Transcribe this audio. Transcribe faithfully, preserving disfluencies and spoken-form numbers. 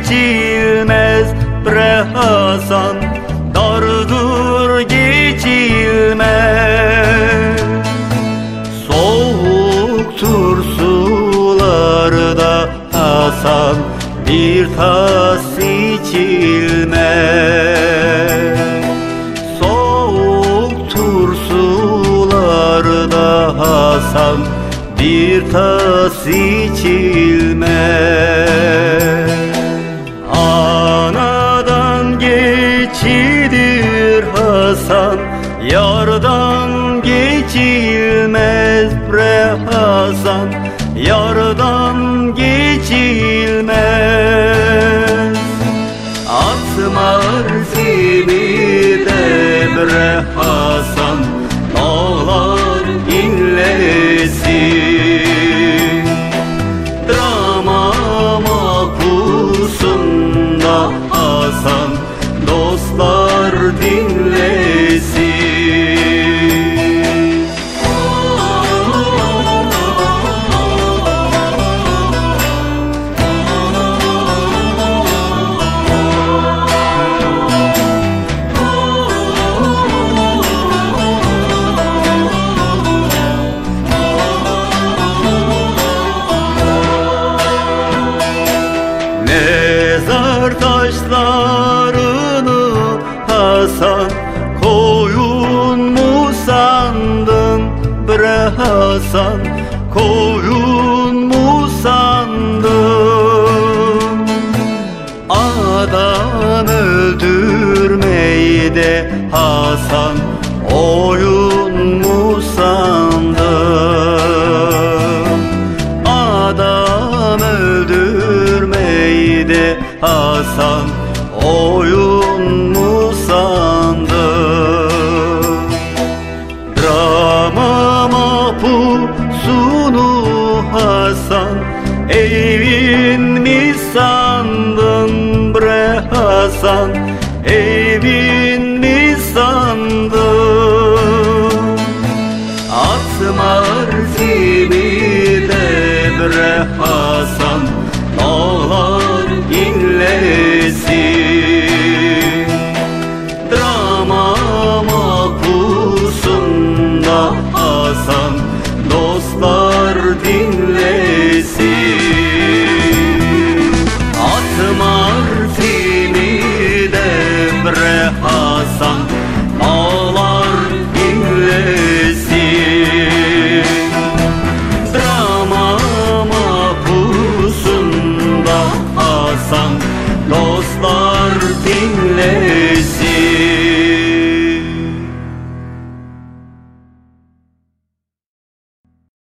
geçilmez bre Hasan, dardır geçilmez. Soğuktur sularda Hasan, bir tas içilmez. Soğuktur sularda Hasan, bir tas içilmez. Anadan geçidir Hasan, yardan geçilmez bre Hasan, yardan geçilmez. Atma zimide bre Hasan, dağlar inlesin. Drama makusunda Hasan, dostlar dinlesin. Mezar taşlarını Hasan, koyun mu sandın bre Hasan, koyun mu sandın? Adam öldürmeyi de Hasan, oyun mu sandın? Adam öldürmeyi de Hasan, oyun mu sandın? Drama mahpusunu Hasan, evin mi sandın bre Hasan, evin mi sandın? Atma zimide bre Hasan, dağlar inlesin. Drama makusunda Hasan, dostlar dinlesin.